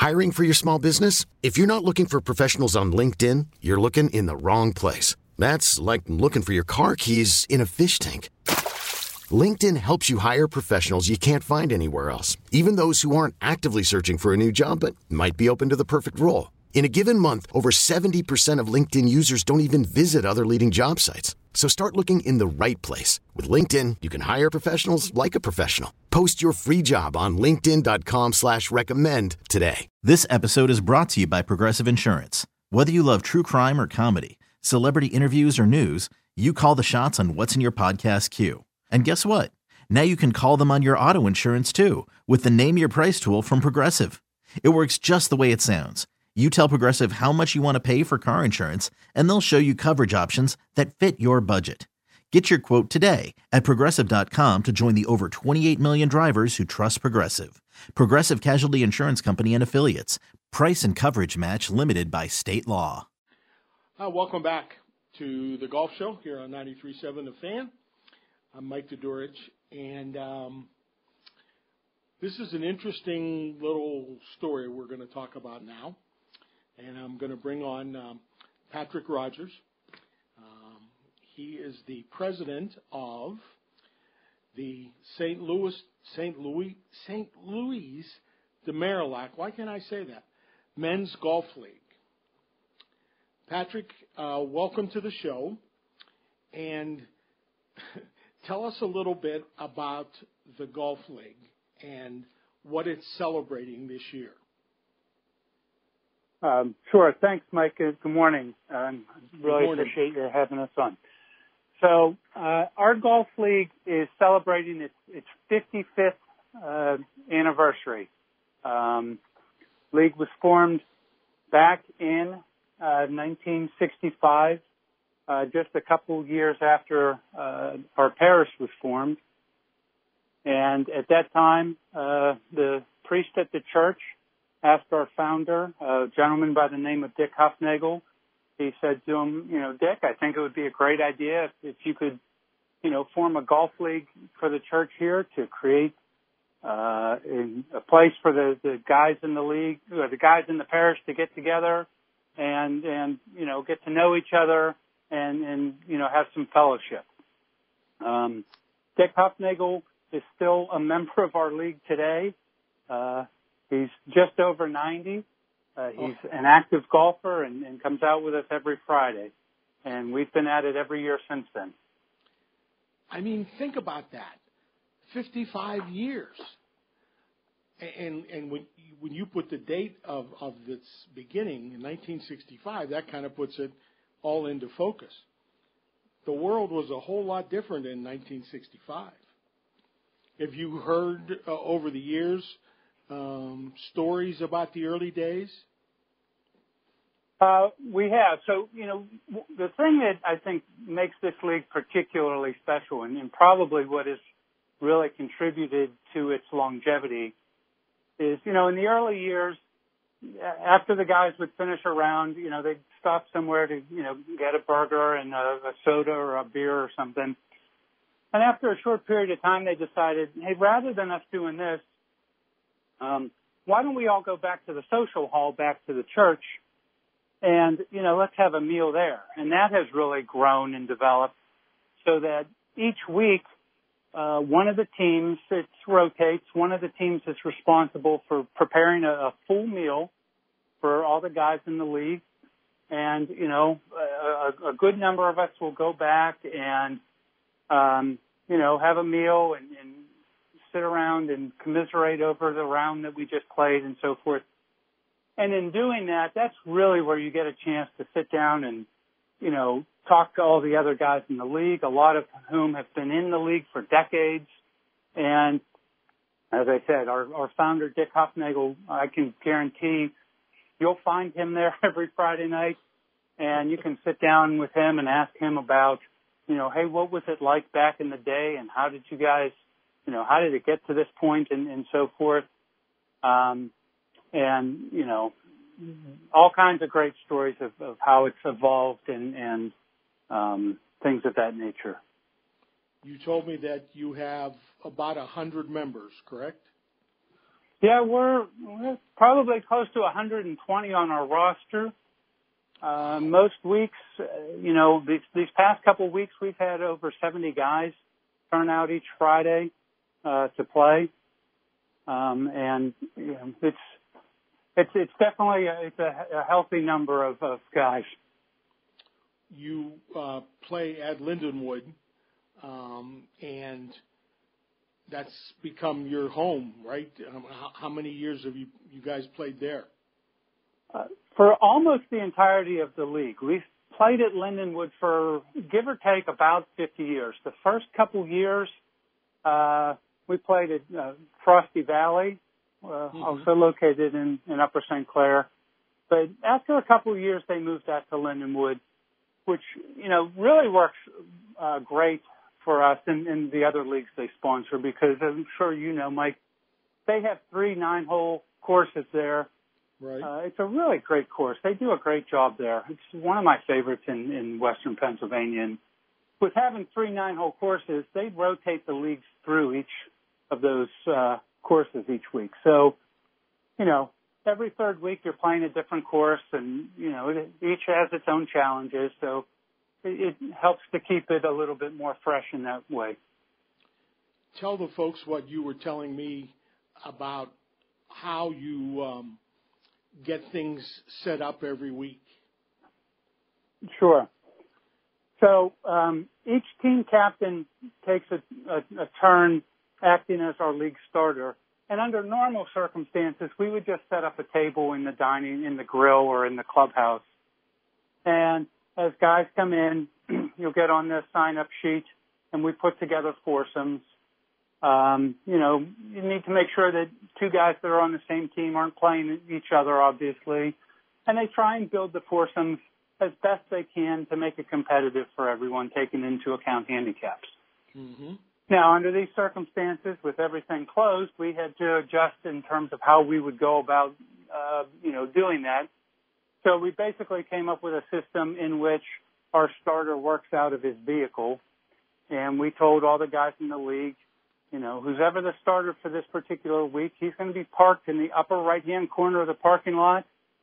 Hiring for your small business? If you're not looking for professionals on LinkedIn, you're looking in the wrong place. That's like looking for your car keys in a fish tank. LinkedIn helps you hire professionals you can't find anywhere else, even those who aren't actively searching for a new job but might be open to the perfect role. In a given month, over 70% of LinkedIn users don't even visit other leading job sites. So start looking in the right place. With LinkedIn, you can hire professionals like a professional. Post your free job on linkedin.com/recommend today. This episode is brought to you by Progressive Insurance. Whether you love true crime or comedy, celebrity interviews or news, you call the shots on what's in your podcast queue. And guess what? Now you can call them on your auto insurance too with the Name Your Price tool from Progressive. It works just the way it sounds. You tell Progressive how much you want to pay for car insurance, and they'll show you coverage options that fit your budget. Get your quote today at Progressive.com to join the over 28 million drivers who trust Progressive. Progressive Casualty Insurance Company and Affiliates. Price and coverage match limited by state law. Welcome back to the Golf Show here on 93.7 The Fan. I'm Mike Dudurich, and this is an interesting little story we're going to talk about now. And I'm going to bring on Patrick Rogers. He is the president of the St. Louis de Marillac. Why can't I say that? Men's Golf League. Patrick, welcome to the show. And tell us a little bit about the Golf League and what it's celebrating this year. Sure. Thanks, Mike. Good morning. Really appreciate you having us on. So our golf league is celebrating its 55th anniversary. League was formed back in 1965, just a couple years after our parish was formed. And at that time, the priest at the church asked our founder, a gentleman by the name of Dick Huffnagel. He said to him, Dick, I think it would be a great idea if you could, form a golf league for the church here to create a place for the guys in the league, or the guys in the parish to get together and get to know each other and have some fellowship. Dick Huffnagel is still a member of our league today. He's just over 90. He's an active golfer and comes out with us every Friday. And we've been at it every year since then. I mean, think about that. 55 years. And when you put the date of its beginning in 1965, that kind of puts it all into focus. The world was a whole lot different in 1965. Have you heard over the years stories about the early days? We have. So, the thing that I think makes this league particularly special and probably what has really contributed to its longevity is, in the early years, after the guys would finish a round, they'd stop somewhere to, get a burger and a soda or a beer or something. And after a short period of time, they decided, hey, rather than us doing this, why don't we all go back to the social hall, back to the church, and, let's have a meal there. And that has really grown and developed so that each week, one of the teams, it rotates, one of the teams is responsible for preparing a full meal for all the guys in the league. And, a good number of us will go back and, have a meal and sit around and commiserate over the round that we just played and so forth. And in doing that, that's really where you get a chance to sit down and, talk to all the other guys in the league, a lot of whom have been in the league for decades. And as I said, our founder, Dick Huffnagel, I can guarantee you'll find him there every Friday night, and you can sit down with him and ask him about, hey, what was it like back in the day, and how did you guys, how did it get to this point, and so forth. All kinds of great stories of how it's evolved and things of that nature. You told me that you have about 100 members, correct? Yeah, we're probably close to 120 on our roster. Most weeks, these past couple weeks, we've had over 70 guys turn out each Friday to play, and it's definitely a healthy number of guys. You play at Lindenwood, and that's become your home, right? How many years have you guys played there? For almost the entirety of the league. We've played at Lindenwood for, give or take, about 50 years. The first couple years, we played at Frosty Valley, also located in Upper St. Clair. But after a couple of years, they moved that to Lindenwood, which, really works great for us and the other leagues they sponsor, because I'm sure you know, Mike, they have 3 9-hole courses there. Right. It's a really great course. They do a great job there. It's one of my favorites in Western Pennsylvania. And with having 3 9-hole courses, they rotate the leagues through each of those courses each week. So, every third week you're playing a different course, and, each has its own challenges. So it helps to keep it a little bit more fresh in that way. Tell the folks what you were telling me about how you get things set up every week. Sure. So each team captain takes a turn acting as our league starter. And under normal circumstances, we would just set up a table in the grill or in the clubhouse. And as guys come in, you'll get on the sign-up sheet, and we put together foursomes. You need to make sure that 2 guys that are on the same team aren't playing each other, obviously. And they try and build the foursomes as best they can to make it competitive for everyone, taking into account handicaps. Mm-hmm. Now, under these circumstances, with everything closed, we had to adjust in terms of how we would go about, doing that. So we basically came up with a system in which our starter works out of his vehicle, and we told all the guys in the league, who's ever the starter for this particular week, he's going to be parked in the upper right-hand corner of the parking lot,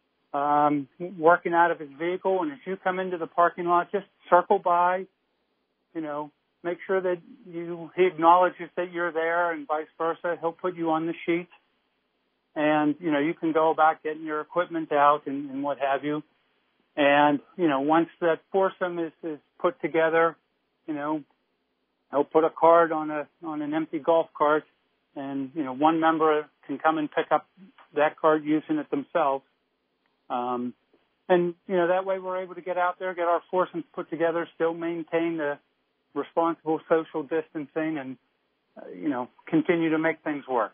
working out of his vehicle. And as you come into the parking lot, just circle by, make sure that he acknowledges that you're there, and vice versa. He'll put you on the sheet. And, you can go about getting your equipment out and what have you. And, once that foursome is put together, he'll put a card on an empty golf cart, and, one member can come and pick up that card using it themselves. And, that way we're able to get out there, get our foursomes put together, still maintain the responsible social distancing, and, continue to make things work.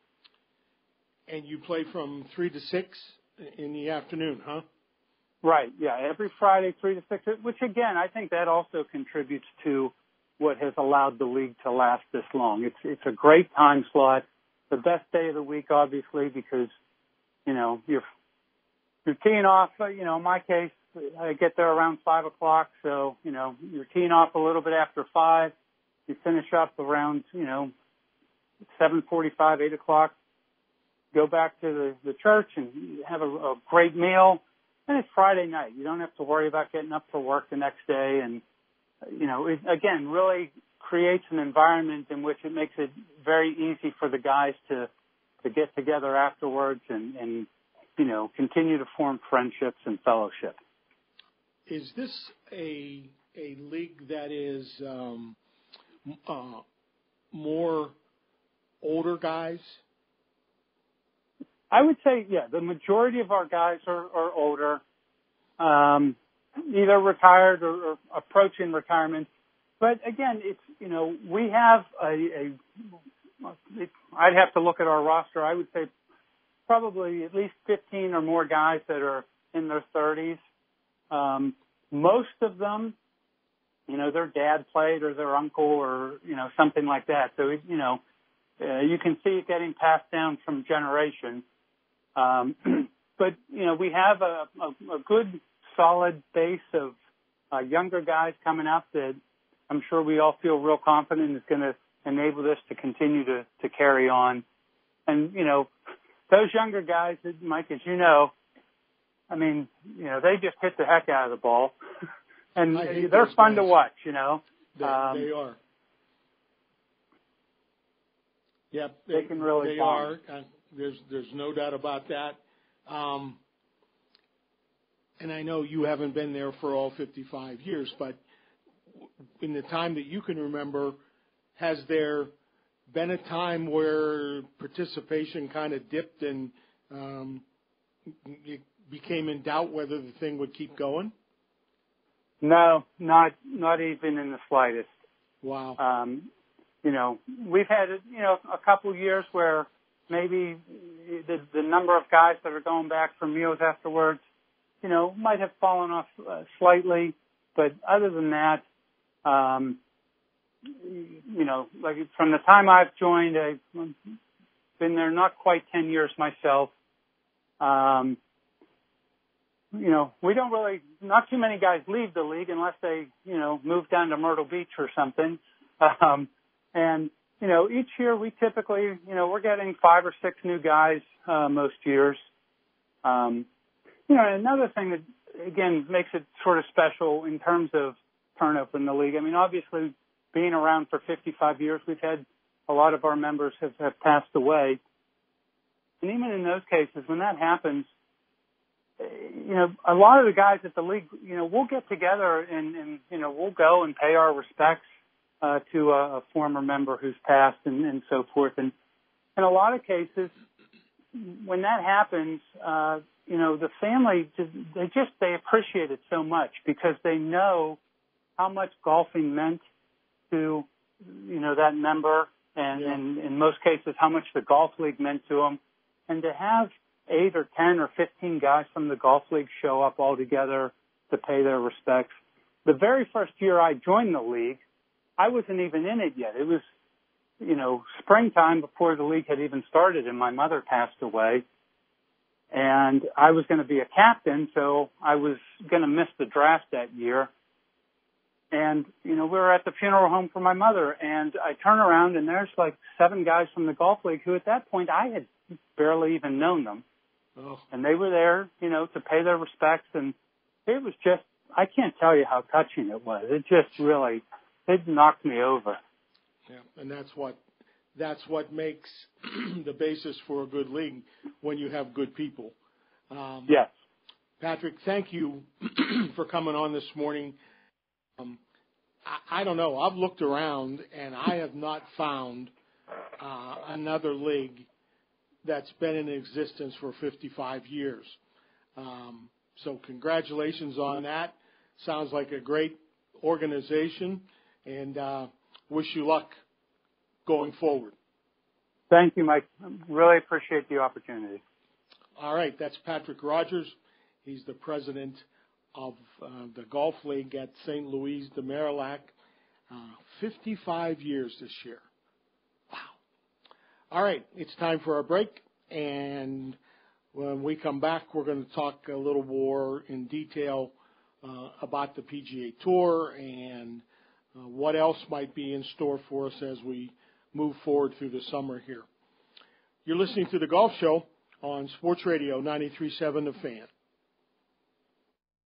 And you play from 3 to 6 in the afternoon, huh? Right, yeah. Every Friday, 3 to 6, which, again, I think that also contributes to what has allowed the league to last this long. It's a great time slot, the best day of the week, obviously, because, you're teeing off, in my case, I get there around 5 o'clock, so, you're teeing off a little bit after 5. You finish up around, 7:45, 8 o'clock. Go back to the church and have a great meal. And it's Friday night. You don't have to worry about getting up for work the next day. And, it, again, really creates an environment in which it makes it very easy for the guys to get together afterwards and continue to form friendships and fellowship. Is this a league that is more older guys? I would say, yeah, the majority of our guys are older, either retired or approaching retirement. But again, it's, we have I'd have to look at our roster. I would say probably at least 15 or more guys that are in their 30s. Most of them, their dad played or their uncle or, something like that. So, you can see it getting passed down from generation. But, we have a good, solid base of younger guys coming up that I'm sure we all feel real confident is going to enable this to continue to carry on. And, those younger guys, Mike, as you know, I mean, they just hit the heck out of the ball, and they're fun to watch. They are. Yeah, they can really. They are. There's no doubt about that. And I know you haven't been there for all 55 years, but in the time that you can remember, has there been a time where participation kind of dipped and it became in doubt whether the thing would keep going? No, not even in the slightest. Wow. We've had a couple of years where maybe the number of guys that are going back for meals afterwards, might have fallen off slightly, but other than that, like from the time I've joined, I've been there not quite 10 years myself. We don't really, not too many guys leave the league unless they, move down to Myrtle Beach or something. And each year we typically, we're getting 5 or 6 new guys, most years. Another thing that, again, makes it sort of special in terms of turnover in the league. I mean, obviously, being around for 55 years, we've had a lot of our members have passed away. And even in those cases, when that happens, a lot of the guys at the league, we'll get together and we'll go and pay our respects to a former member who's passed and so forth. And in a lot of cases, when that happens, the family, they appreciate it so much because they know how much golfing meant to, that member and in most cases how much the golf league meant to them. And to have 8 or 10 or 15 guys from the golf league show up all together to pay their respects. The very first year I joined the league, I wasn't even in it yet. It was, springtime before the league had even started and my mother passed away. And I was going to be a captain, so I was going to miss the draft that year. And, we were at the funeral home for my mother, and I turn around, and there's like 7 guys from the golf league who at that point I had barely even known them. Oh. And they were there, to pay their respects. And it was just, I can't tell you how touching it was. It just really, it knocked me over. Yeah, and that's what makes the basis for a good league when you have good people. Yes. Patrick, thank you for coming on this morning. I don't know. I've looked around, and I have not found another league that's been in existence for 55 years. So congratulations on that. Sounds like a great organization, and wish you luck going forward. Thank you, Mike. Really appreciate the opportunity. All right, that's Patrick Rogers. He's the president of the Golf League at St. Louis de Marillac. 55 years this year. Wow. All right, it's time for our break, and when we come back, we're going to talk a little more in detail about the PGA Tour and what else might be in store for us as we move forward through the summer here. You're listening to The Golf Show on Sports Radio 93.7 The Fan.